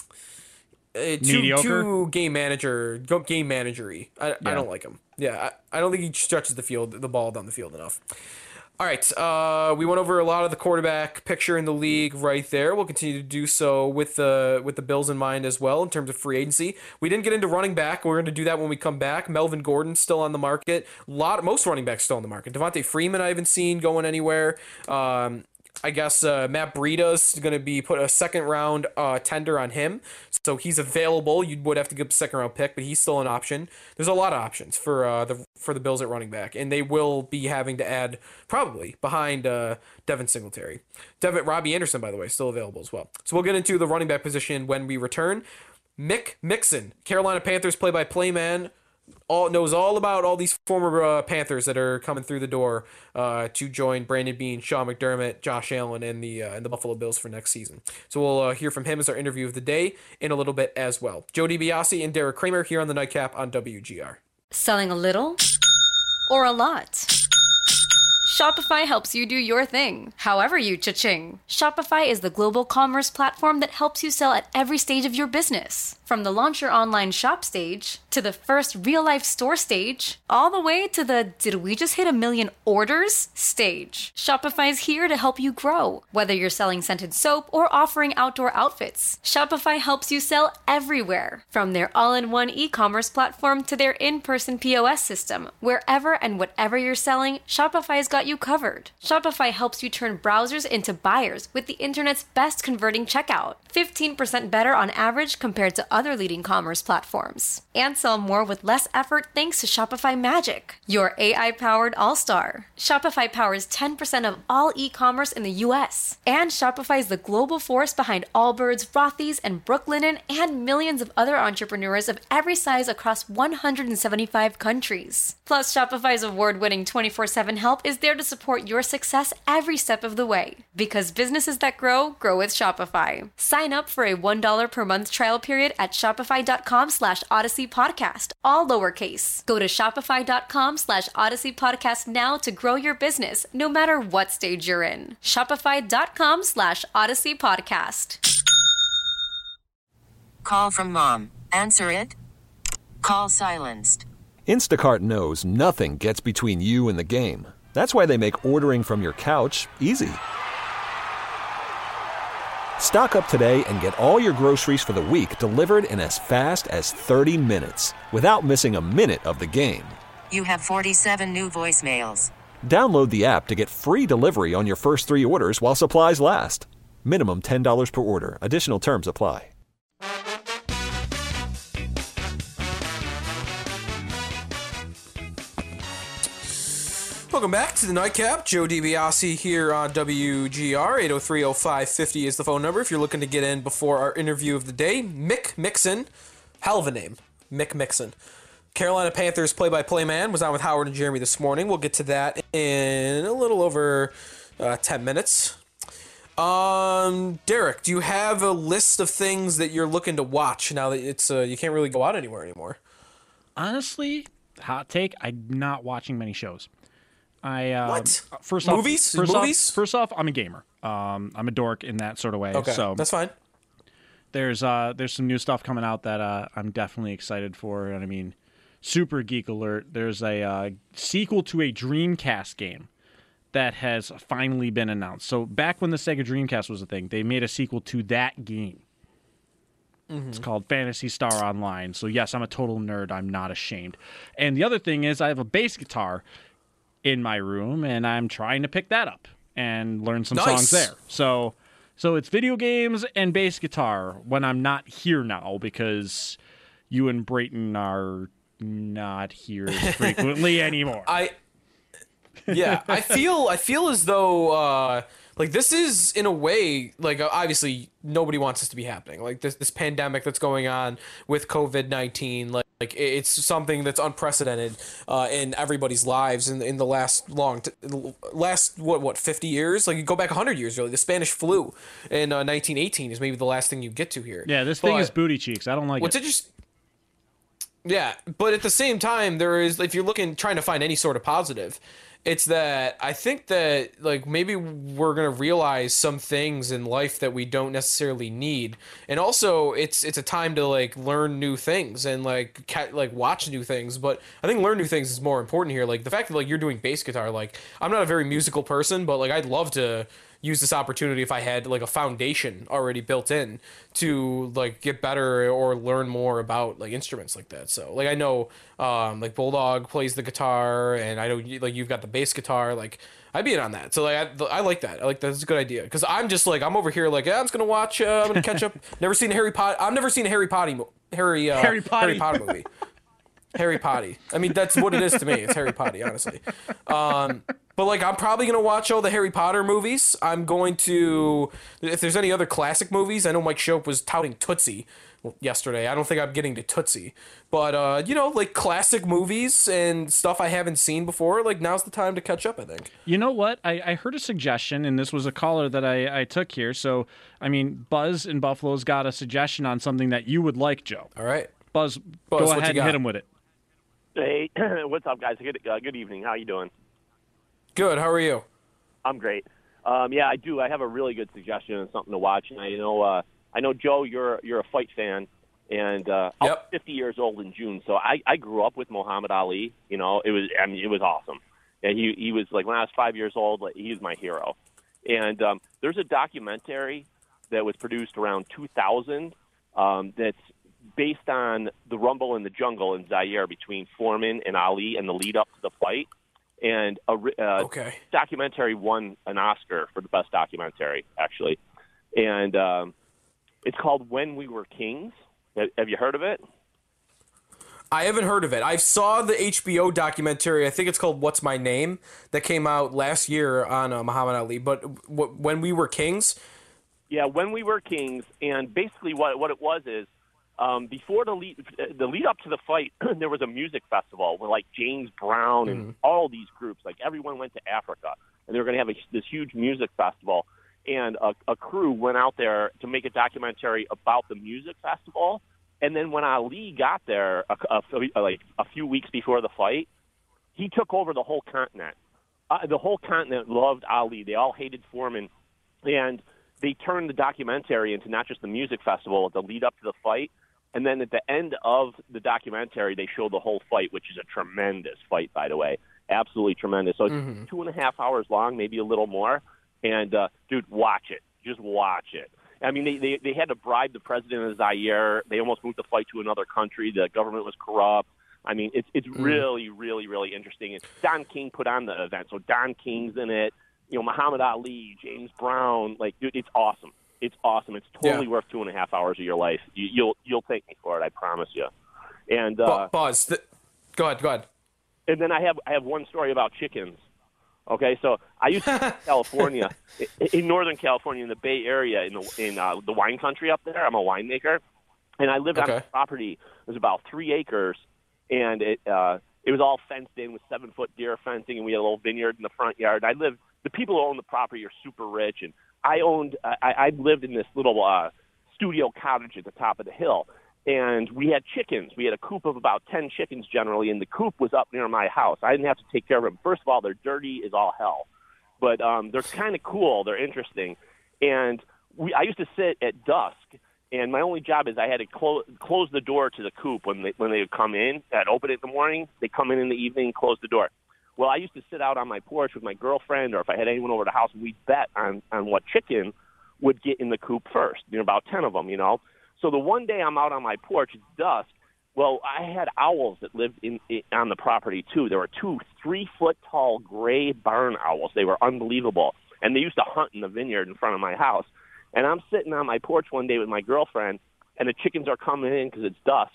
Uh, too, Mediocre? too game manager, go- game managery. I, I Yeah. don't like him. Yeah, I, I don't think he stretches the field, the ball down the field enough. All right, uh, we went over a lot of the quarterback picture in the league right there. We'll continue to do so with the with the Bills in mind as well in terms of free agency. We didn't get into running back. We're going to do that when we come back. Melvin Gordon's still on the market. A lot, most running backs still on the market. Devontae Freeman I haven't seen going anywhere. Um, I guess uh, Matt Breida's going to be put a second round uh, tender on him, so he's available. You would have to give a second round pick, but he's still an option. There's a lot of options for uh, the for the Bills at running back, and they will be having to add probably behind uh, Devin Singletary. Devin Robbie Anderson, by the way, still available as well. So we'll get into the running back position when we return. Mick Mixon, Carolina Panthers play-by-play man. All knows all about all these former uh, Panthers that are coming through the door uh, to join Brandon Beane, Sean McDermott, Josh Allen, and the uh, and the Buffalo Bills for next season. So we'll uh, hear from him as our interview of the day in a little bit as well. Joe DiBiase and Derek Kramer here on the Nightcap on W G R. Selling a little or a lot? Shopify helps you do your thing, however you cha-ching. Shopify is the global commerce platform that helps you sell at every stage of your business. From the launch your online shop stage, to the first real-life store stage, all the way to the did we just hit a million orders stage. Shopify's here to help you grow. Whether you're selling scented soap or offering outdoor outfits, Shopify helps you sell everywhere. From their all-in-one e-commerce platform to their in-person P O S system, wherever and whatever you're selling, Shopify's got you covered. Shopify helps you turn browsers into buyers with the internet's best converting checkout. fifteen percent better on average compared to other leading commerce platforms. And sell more with less effort thanks to Shopify Magic, your A I-powered all-star. Shopify powers ten percent of all e-commerce in the U S. And Shopify is the global force behind Allbirds, Rothy's, and Brooklinen, and millions of other entrepreneurs of every size across one hundred seventy-five countries. Plus, Shopify's award-winning twenty-four seven help is there to support your success every step of the way. Because businesses that grow, grow with Shopify. Sign up for a one dollar per month trial period at shopify.com slash Odyssey Podcast, all lowercase. Go to shopify.com slash Odyssey Podcast now to grow your business, no matter what stage you're in. Shopify.com slash Odyssey Podcast. Call from mom. Answer it. Call silenced. Instacart knows nothing gets between you and the game. That's why they make ordering from your couch easy. Stock up today and get all your groceries for the week delivered in as fast as thirty minutes without missing a minute of the game. You have forty-seven new voicemails. Download the app to get free delivery on your first three orders while supplies last. Minimum ten dollars per order. Additional terms apply. Welcome back to the Nightcap. Joe DiBiase here on W G R. eight oh three oh five fifty is the phone number if you're looking to get in before our interview of the day. Mick Mixon, hell of a name, Mick Mixon. Carolina Panthers play-by-play man was on with Howard and Jeremy this morning. We'll get to that in a little over uh, ten minutes. Um, Derek, do you have a list of things that you're looking to watch now that it's uh, you can't really go out anywhere anymore? Honestly, hot take, I'm not watching many shows. I uh, what? First movies? off, first movies? Off, first off, I'm a gamer. Um, I'm a dork in that sort of way. Okay, so that's fine. There's uh, there's some new stuff coming out that uh, I'm definitely excited for, and I mean, super geek alert. There's a uh, sequel to a Dreamcast game that has finally been announced. So back when the Sega Dreamcast was a thing, they made a sequel to that game. Mm-hmm. It's called Phantasy Star Online. So yes, I'm a total nerd. I'm not ashamed. And the other thing is, I have a bass guitar in my room, and I'm trying to pick that up and learn some nice. songs there. So, so it's video games and bass guitar when I'm not here now, because you and Brayton are not here frequently anymore. I, yeah, I feel I feel as though uh, like this is in a way like obviously nobody wants this to be happening. Like this this pandemic that's going on with COVID nineteen, like. Like it's something that's unprecedented uh, in everybody's lives in in the last long t- last what what fifty years. Like you go back one hundred years really. The Spanish flu in uh, nineteen eighteen is maybe the last thing you get to here. Yeah, this but thing is booty cheeks. I don't like what's it. What's interesting? Yeah, but at the same time, there is if you're looking trying to find any sort of positive, it's that I think that like maybe we're gonna realize some things in life that we don't necessarily need, and also it's it's a time to like learn new things and like ca- like watch new things. But I think learn new things is more important here. Like the fact that like you're doing bass guitar, like I'm not a very musical person, but like I'd love to use this opportunity if I had like a foundation already built in to like get better or learn more about like instruments like that. So like I know um like Bulldog plays the guitar, and I know like you've got the bass guitar. Like I'd be in on that. So like I, I like that. I like that. That's a good idea, because I'm just like I'm over here like yeah, I'm just gonna watch. Uh, I'm gonna catch up. Never seen a Harry Potter. I've never seen a Harry Potter. Mo- Harry uh, Harry Potter. Harry Potter movie. Harry Potter. I mean that's what it is to me. It's Harry Potter, honestly. Um, But, like, I'm probably going to watch all the Harry Potter movies. I'm going to... If there's any other classic movies, I know Mike Shope was touting Tootsie yesterday. I don't think I'm getting to Tootsie. But, uh, you know, like, classic movies and stuff I haven't seen before, like, now's the time to catch up, I think. You know what? I, I heard a suggestion, and this was a caller that I, I took here. So, I mean, Buzz in Buffalo's got a suggestion on something that you would like, Joe. All right. Buzz, Buzz go what ahead you and got? hit him with it. Hey, what's up, guys? Good, uh, good evening. How you doing? Good. How are you? I'm great. Um, yeah, I do. I have a really good suggestion and something to watch. And I know, uh, I know, Joe, you're you're a fight fan, and uh, Yep. I'm fifty years old in June. So I, I grew up with Muhammad Ali. You know, it was I mean, it was awesome. And he he was like when I was five years old, like, he was my hero. And um, there's a documentary that was produced around two thousand um, that's based on the rumble in the jungle in Zaire between Foreman and Ali and the lead up to the fight. And a uh, okay. documentary won an Oscar for the best documentary, actually. And um, it's called When We Were Kings. Have you heard of it? I haven't heard of it. I saw the H B O documentary. I think it's called What's My Name, that came out last year on uh, Muhammad Ali. But w- When We Were Kings? Yeah, When We Were Kings. And basically what what it was is, Um, before the lead, the lead up to the fight, there was a music festival where like James Brown and mm-hmm. all these groups, like everyone went to Africa, and they were going to have a, this huge music festival. And a, a crew went out there to make a documentary about the music festival. And then when Ali got there, a, a, like a few weeks before the fight, he took over the whole continent. Uh, the whole continent loved Ali. They all hated Foreman, and they turned the documentary into not just the music festival, the lead up to the fight. And then at the end of the documentary, they show the whole fight, which is a tremendous fight, by the way. Absolutely tremendous. So it's mm-hmm. two and a half hours long, maybe a little more. And, uh, dude, watch it. Just watch it. I mean, they, they, they had to bribe the president of Zaire. They almost moved the fight to another country. The government was corrupt. I mean, it's it's mm. really, really, really interesting. And Don King put on the event. So Don King's in it. You know, Muhammad Ali, James Brown. Like, dude, it's awesome. It's awesome. It's totally yeah. worth two and a half hours of your life. You, you'll you'll thank me for it. I promise you. And uh, Buzz, th- go ahead, go ahead. And then I have I have one story about chickens. Okay, so I used to live in California, in Northern California, in the Bay Area, in the in uh, the wine country up there. I'm a winemaker, and I lived Okay. on a property. It was about three acres, and it uh, it was all fenced in with seven foot deer fencing, and we had a little vineyard in the front yard. I lived. The people who own the property are super rich, and I owned. I, I lived in this little uh, studio cottage at the top of the hill. And we had chickens. We had a coop of about ten chickens generally, and the coop was up near my house. I didn't have to take care of them. First of all, they're dirty as all hell, but um, they're kind of cool. They're interesting. And we, I used to sit at dusk, and my only job is I had to close close the door to the coop when they when they would come in. I'd open it in the morning. They come in in the evening, close the door. Well, I used to sit out on my porch with my girlfriend, or if I had anyone over the house, and we'd bet on on what chicken would get in the coop first. You know, about ten of them. You know. So the one day I'm out on my porch, it's dusk. Well, I had owls that lived in, in on the property too. There were two three-foot-tall gray barn owls. They were unbelievable, and they used to hunt in the vineyard in front of my house. And I'm sitting on my porch one day with my girlfriend, and the chickens are coming in because it's dusk,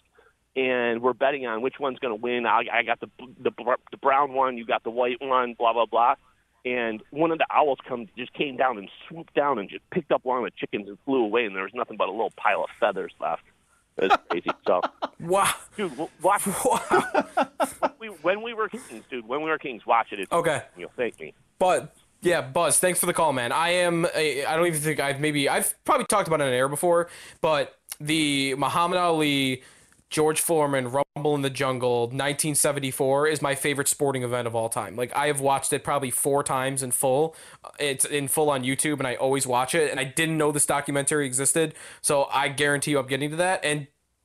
and we're betting on which one's going to win. I, I got the, the the brown one, you got the white one, blah blah blah. And one of the owls come just came down and swooped down and just picked up one of the chickens and flew away, and there was nothing but a little pile of feathers left. It was crazy. So, wow, dude, watch. Wow. when, we, when we were kings, dude, when we were kings, watch it. It's, Okay. You'll thank me. But yeah, Buzz, thanks for the call, man. I am. A, I don't even think I've maybe I've probably talked about it on air before, but the Muhammad Ali, George Foreman, Rumble in the Jungle, nineteen seventy-four is my favorite sporting event of all time. Like, I have watched it probably four times in full. It's in full on YouTube, and I always watch it. And I didn't know this documentary existed, so I guarantee you I'm getting to that. And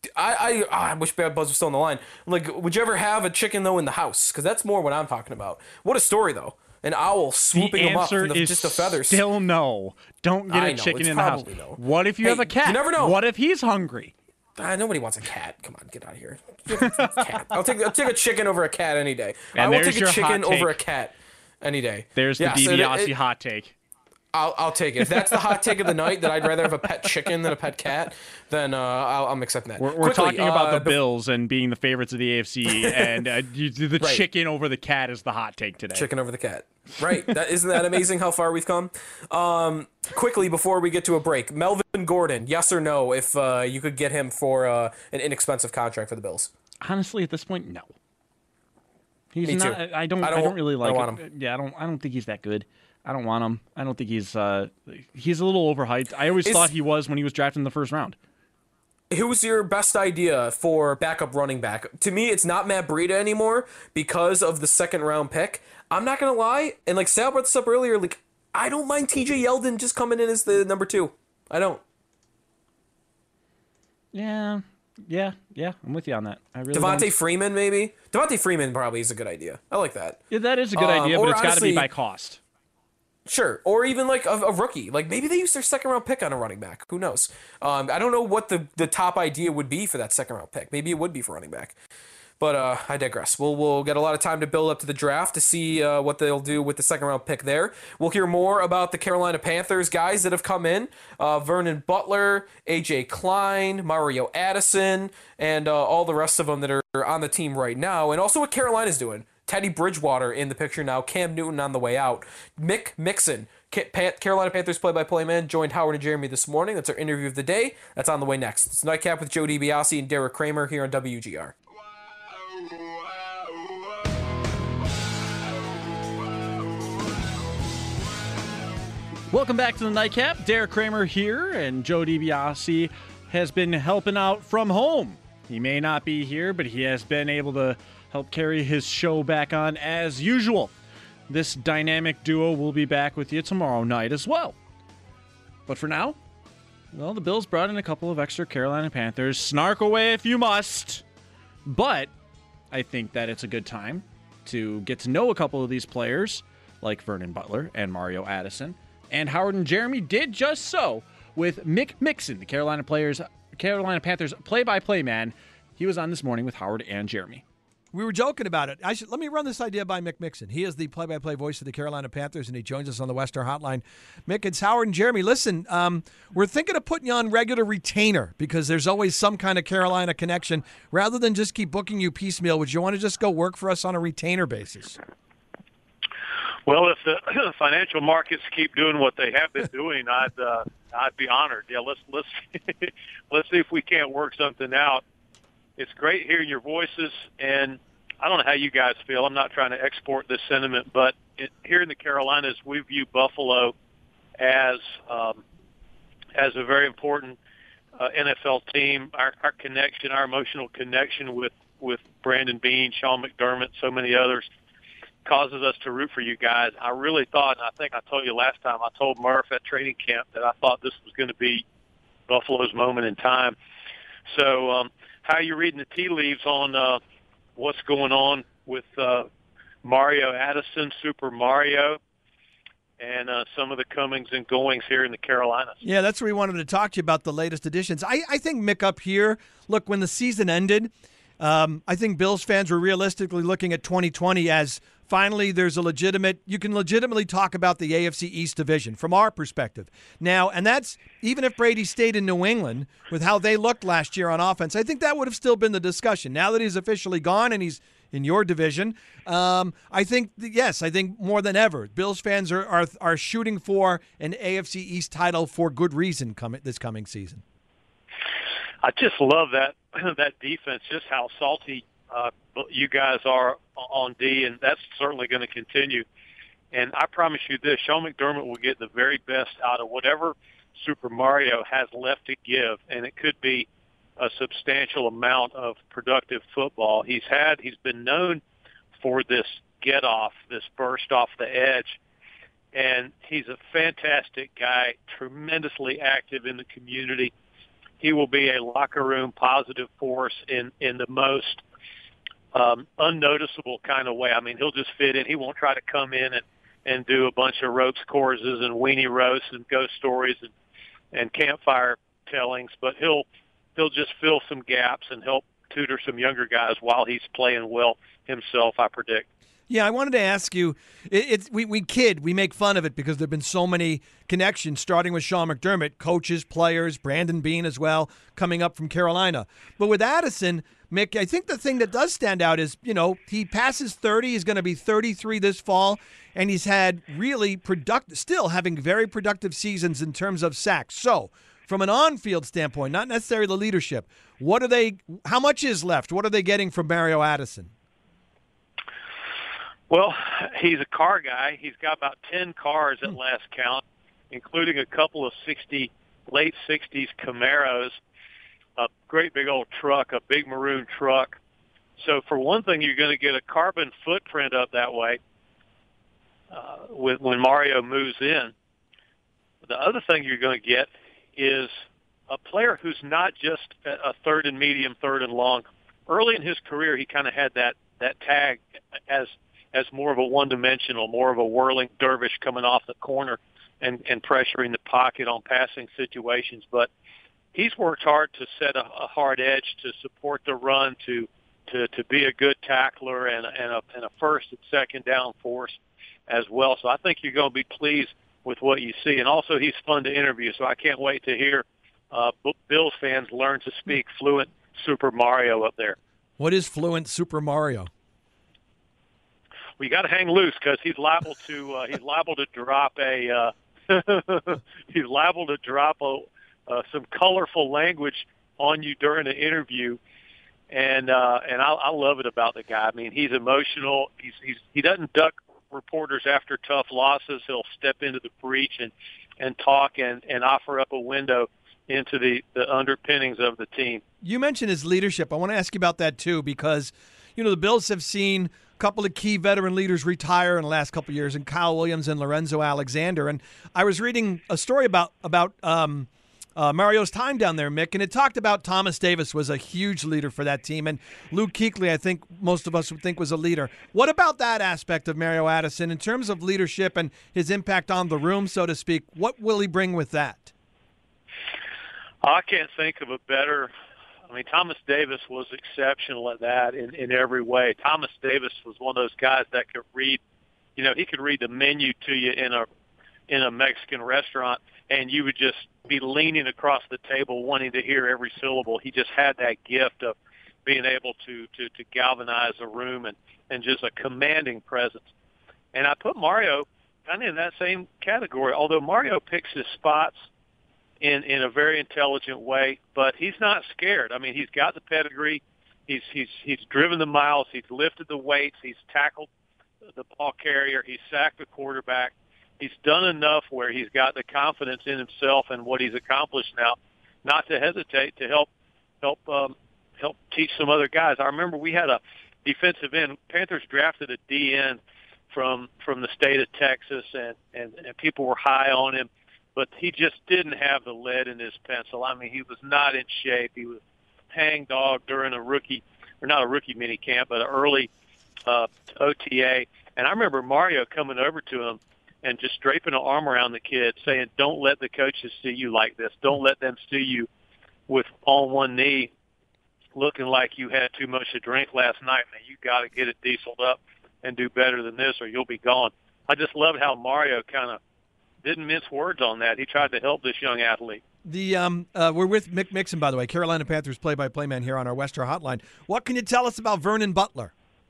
I, I, I wish Bad Buzz was still on the line. Like, would you ever have a chicken, though, in the house? Because that's more what I'm talking about. What a story, though. An owl swooping the him up answer from the, is just the feathers. Still no. Don't get I a know, chicken it's in the house. probably no. What if you Hey, have a cat? you never know. What if he's hungry? Uh, nobody wants a cat. Come on, get out of here. Cat. I'll take I'll take a chicken over a cat any day. And I will there's take a your chicken hot take. over a cat any day. There's the Yeah, so it- DiBiase it- hot take. I'll I'll take it. If that's the hot take of the night, that I'd rather have a pet chicken than a pet cat, then uh, I'll, I'm accepting that. We're, we're Quickly, talking about uh, the Bills and being the favorites of the A F C, and uh, you, the Right. chicken over the cat is the hot take today. Chicken over the cat. Right. That isn't that amazing how far we've come? Um, quickly before we get to a break, Melvin Gordon, yes or no, if uh, you could get him for uh, an inexpensive contract for the Bills? Honestly, at this point, no. He's Me not. too. I don't. I I don't- don't, really I like. don't him. want Yeah, I don't. I don't think he's that good. I don't want him. I don't think he's. Uh, he's a little overhyped. I always Is- thought he was when he was drafted in the first round. Who's your best idea for backup running back? To me, it's not Matt Breida anymore because of the second round pick. I'm not gonna lie, and like Sal brought this up earlier, like I don't mind T J Yeldon just coming in as the number two. I don't. Yeah, yeah, yeah. I'm with you on that. I really. Devontae don't- Freeman, maybe. Devontae Freeman probably is a good idea. I like that. Yeah, that is a good Um, idea, or but it's got to be honestly- by cost. Sure, or even like a, a rookie. Like maybe they use their second round pick on a running back. Who knows? Um, I don't know what the, the top idea would be for that second round pick. Maybe it would be for running back. But uh, I digress. We'll we'll get a lot of time to build up to the draft to see uh, what they'll do with the second round pick there. We'll hear more about the Carolina Panthers guys that have come in: uh, Vernon Butler, A J Klein, Mario Addison, and uh, all the rest of them that are on the team right now, and also what Carolina's doing. Teddy Bridgewater in the picture now. Cam Newton on the way out. Mick Mixon, Carolina Panthers play-by-play man, joined Howard and Jeremy this morning. That's our interview of the day. That's on the way next. It's Nightcap with Joe DiBiase and Derek Kramer here on W G R. Welcome back to the Nightcap. Derek Kramer here, and Joe DiBiase has been helping out from home. He may not be here, but he has been able to help carry his show back on as usual. This dynamic duo will be back with you tomorrow night as well. But for now, well, the Bills brought in a couple of extra Carolina Panthers. Snark away if you must. But I think that it's a good time to get to know a couple of these players, like Vernon Butler and Mario Addison. And Howard and Jeremy did just so with Mick Mixon, the Carolina players, Carolina Panthers play-by-play man. He was on this morning with Howard and Jeremy. We were joking about it. I should let me run this idea by Mick Mixon. He is the play-by-play voice of the Carolina Panthers, and he joins us on the Western Hotline. Mick, it's Howard and Jeremy. Listen, um, we're thinking of putting you on regular retainer because there's always some kind of Carolina connection. Rather than just keep booking you piecemeal, would you want to just go work for us on a retainer basis? Well, if the financial markets keep doing what they have been doing, I'd uh, I'd be honored. Yeah, let's let's let's see if we can't work something out. It's great hearing your voices, and I don't know how you guys feel. I'm not trying to export this sentiment, but it, here in the Carolinas, we view Buffalo as um, as a very important uh, N F L team. Our, our connection, our emotional connection with with Brandon Beane, Sean McDermott, so many others, causes us to root for you guys. I really thought, and I think I told you last time, I told Murph at training camp that I thought this was going to be Buffalo's moment in time. So um, how are you reading the tea leaves on uh, what's going on with uh, Mario Addison, Super Mario, and uh, some of the comings and goings here in the Carolinas? Yeah, that's where we wanted to talk to you about the latest additions. I, I think, Mick, up here, look, when the season ended, um, I think Bills fans were realistically looking at twenty twenty as finally there's a legitimate, you can legitimately talk about the A F C East division from our perspective. Now, and that's, even if Brady stayed in New England with how they looked last year on offense, I think that would have still been the discussion. Now that he's officially gone and he's in your division, um, I think, yes, I think more than ever, Bills fans are are, are shooting for an A F C East title for good reason coming this coming season. I just love that that defense, just how salty uh, you guys are on D, and that's certainly going to continue. And I promise you this, Sean McDermott will get the very best out of whatever Super Mario has left to give, and it could be a substantial amount of productive football. He's had, he's been known for this get off, this burst off the edge, and he's a fantastic guy, tremendously active in the community. He will be a locker room positive force in, in the most um, unnoticeable kind of way. I mean, he'll just fit in. He won't try to come in and, and do a bunch of ropes courses and weenie roasts and ghost stories and, and campfire tellings, but he'll he'll just fill some gaps and help tutor some younger guys while he's playing well himself, I predict. Yeah, I wanted to ask you, it, it's we, we kid, we make fun of it because there have been so many connections, starting with Sean McDermott, coaches, players, Brandon Beane as well, coming up from Carolina. But with Addison, Mick, I think the thing that does stand out is, you know, he passes thirty, he's going to be thirty-three this fall, and he's had really productive, still having very productive seasons in terms of sacks. So, from an on-field standpoint, not necessarily the leadership, what are they, how much is left? What are they getting from Mario Addison? Well, he's a car guy. He's got about ten cars at last count, including a couple of sixty, late sixties Camaros, a great big old truck, a big maroon truck. So for one thing, you're going to get a carbon footprint up that way uh, with, when Mario moves in. The other thing you're going to get is a player who's not just a third and medium, third and long. Early in his career, he kind of had that, that tag as as more of a one-dimensional, more of a whirling dervish coming off the corner and, and pressuring the pocket on passing situations. But he's worked hard to set a, a hard edge, to support the run, to to, to be a good tackler and, and, a, and a first and second down force as well. So I think you're going to be pleased with what you see. And also he's fun to interview, so I can't wait to hear uh, Bills fans learn to speak fluent Super Mario up there. What is fluent Super Mario? We got to hang loose because he's liable to uh, he's liable to drop a uh, he's liable to drop a, uh, some colorful language on you during an interview, and uh, and I, I love it about the guy. I mean, he's emotional. He's, he's he doesn't duck reporters after tough losses. He'll step into the breach and and talk and, and offer up a window into the, the underpinnings of the team. You mentioned his leadership. I want to ask you about that too, because you know the Bills have seen a couple of key veteran leaders retire in the last couple of years, and Kyle Williams and Lorenzo Alexander. And I was reading a story about about um, uh, Mario's time down there, Mick, and it talked about Thomas Davis was a huge leader for that team, and Luke Kuechly, I think most of us would think was a leader. What about that aspect of Mario Addison in terms of leadership and his impact on the room, so to speak? What will he bring with that? I can't think of a better. I mean, Thomas Davis was exceptional at that in, in every way. Thomas Davis was one of those guys that could read, you know, he could read the menu to you in a in a Mexican restaurant, and you would just be leaning across the table wanting to hear every syllable. He just had that gift of being able to to, to galvanize a room and, and just a commanding presence. And I put Mario kind of in that same category, although Mario picks his spots in, in a very intelligent way, but he's not scared. I mean, he's got the pedigree. He's, he's, he's driven the miles. He's lifted the weights. He's tackled the ball carrier. He's sacked the quarterback. He's done enough where he's got the confidence in himself and what he's accomplished now, not to hesitate to help help um, help teach some other guys. I remember we had a defensive end. Panthers drafted a D end from from the state of Texas, and, and, and people were high on him, but he just didn't have the lead in his pencil. I mean, he was not in shape. He was hang dog during a rookie, or not a rookie mini camp, but an early uh, O T A. And I remember Mario coming over to him and just draping an arm around the kid, saying, don't let the coaches see you like this. Don't let them see you with on one knee looking like you had too much to drink last night. Man, you got to get it dieseled up and do better than this or you'll be gone. I just loved how Mario kind of didn't mince words on that. He tried to help this young athlete. The um, uh, we're with Mick Mixon, by the way, Carolina Panthers play-by-play man here on our Western Hotline. What can you tell us about Vernon Butler?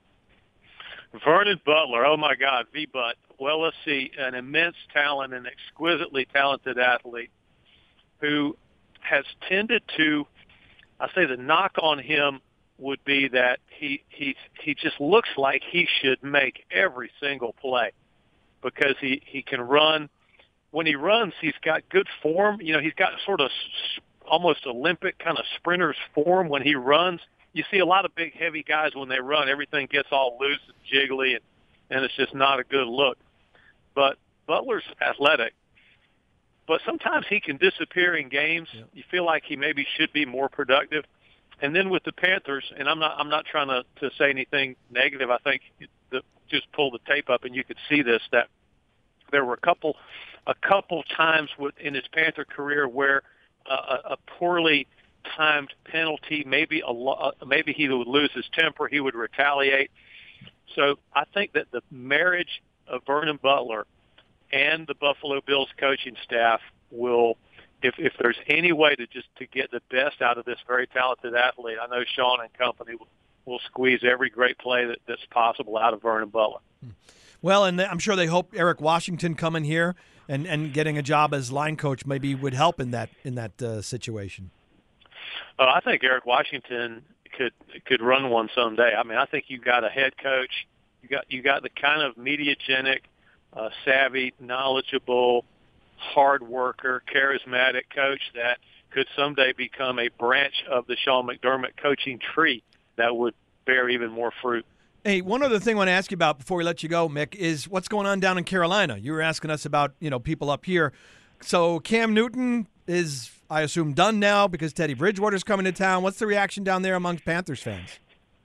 Vernon Butler, oh, my God, V-Butt. Well, let's see, an immense talent, an exquisitely talented athlete who has tended to, I say the knock on him would be that he he he just looks like he should make every single play because he, he can run. When he runs, he's got good form. You know, he's got sort of almost Olympic kind of sprinter's form when he runs. You see a lot of big, heavy guys when they run, everything gets all loose and jiggly, and, and it's just not a good look. But Butler's athletic, but sometimes he can disappear in games. Yep. You feel like he maybe should be more productive. And then with the Panthers, and I'm not I'm not trying to, to say anything negative. I think the, just pull the tape up and you could see this, that there were a couple a couple times in his Panther career where uh, a, a poorly timed penalty, maybe a lo- maybe he would lose his temper, he would retaliate. So I think that the marriage of Vernon Butler and the Buffalo Bills coaching staff will, if if there's any way to just to get the best out of this very talented athlete, I know Sean and company will, will squeeze every great play that, that's possible out of Vernon Butler. Well, and I'm sure they hope Eric Washington coming here and, and getting a job as line coach maybe would help in that in that uh, situation. Uh, I think Eric Washington could could run one someday. I mean, I think you got a head coach, you got you got the kind of mediagenic, uh, savvy, knowledgeable, hard worker, charismatic coach that could someday become a branch of the Sean McDermott coaching tree that would bear even more fruit. Hey, one other thing I want to ask you about before we let you go, Mick, is what's going on down in Carolina. You were asking us about, you know, people up here. So Cam Newton is, I assume, done now because Teddy Bridgewater's coming to town. What's the reaction down there amongst Panthers fans?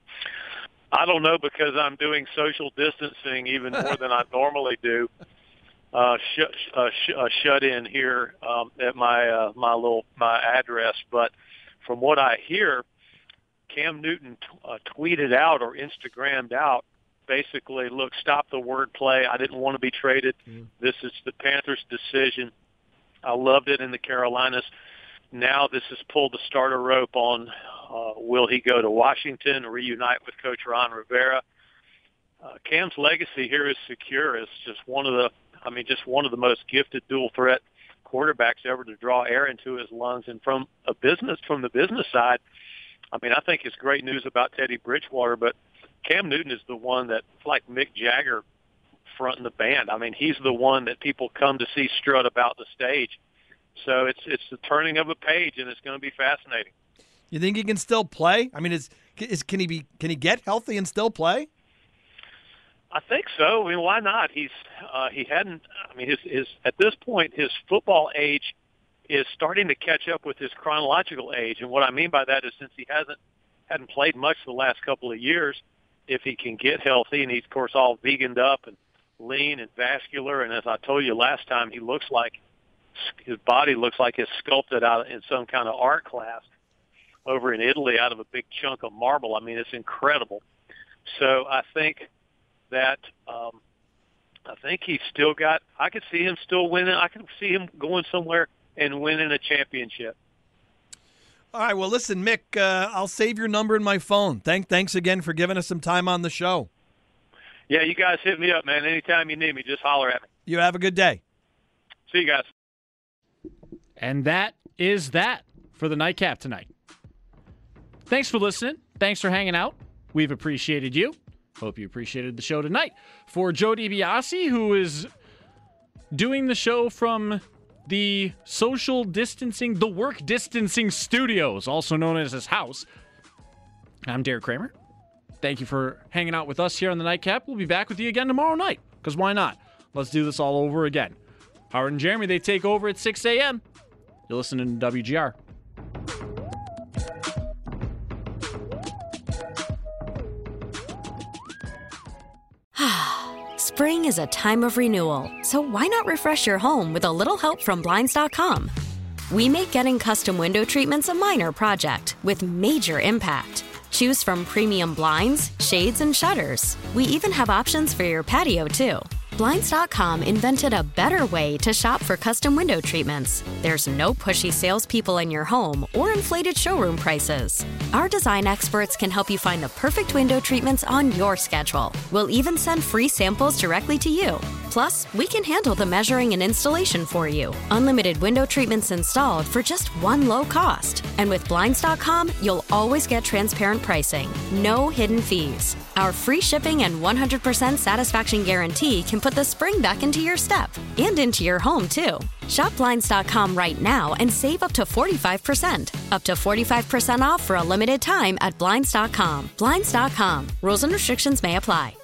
I don't know because I'm doing social distancing even more than I normally do. Uh, sh- uh, sh- uh, shut in here um, at my uh, my little my address, but from what I hear, Cam Newton t- uh, tweeted out or Instagrammed out, basically, look, stop the wordplay. I didn't want to be traded. Mm. This is the Panthers' decision. I loved it in the Carolinas. Now this has pulled the starter rope on uh, will he go to Washington, reunite with Coach Ron Rivera. Uh, Cam's legacy here is secure. It's just one of the, I mean, just one of the most gifted dual threat quarterbacks ever to draw air into his lungs. And from a business, from the business side, I mean, I think it's great news about Teddy Bridgewater, but Cam Newton is the one that, like Mick Jagger fronting the band. I mean, he's the one that people come to see strut about the stage. So it's it's the turning of a page, and it's going to be fascinating. You think he can still play? I mean, is is can he be can he get healthy and still play? I think so. I mean, why not? He's uh, he hadn't. I mean, his his at this point, his football age is starting to catch up with his chronological age, and what I mean by that is since he hasn't hadn't played much the last couple of years, if he can get healthy, and he's of course all veganed up and lean and vascular, and as I told you last time, he looks like his body looks like it's sculpted out in some kind of art class over in Italy out of a big chunk of marble. I mean, it's incredible. So I think that um, I think he's still got. I could see him still winning. I could see him going somewhere and winning a championship. All right. Well, listen, Mick, uh, I'll save your number in my phone. Thank, thanks again for giving us some time on the show. Yeah, you guys hit me up, man. Anytime you need me, just holler at me. You have a good day. See you guys. And that is that for the Nightcap tonight. Thanks for listening. Thanks for hanging out. We've appreciated you. Hope you appreciated the show tonight. For Joe DiBiase, who is doing the show from the social distancing, the work distancing studios, also known as his house, I'm Derek Kramer. Thank you for hanging out with us here on the Nightcap. We'll be back with you again tomorrow night, because why not? Let's do this all over again. Howard and Jeremy, they take over at six a.m. You're listening to W G R. Spring is a time of renewal, so why not refresh your home with a little help from Blinds dot com? We make getting custom window treatments a minor project with major impact. Choose from premium blinds, shades, and shutters. We even have options for your patio, too. Blinds dot com invented a better way to shop for custom window treatments. There's no pushy salespeople in your home or inflated showroom prices. Our design experts can help you find the perfect window treatments on your schedule. We'll even send free samples directly to you. Plus, we can handle the measuring and installation for you. Unlimited window treatments installed for just one low cost. And with Blinds dot com, you'll always get transparent pricing. No hidden fees. Our free shipping and one hundred percent satisfaction guarantee can put the spring back into your step and into your home, too. Shop Blinds dot com right now and save up to forty-five percent. Up to forty-five percent off for a limited time at Blinds dot com. Blinds dot com. Rules and restrictions may apply.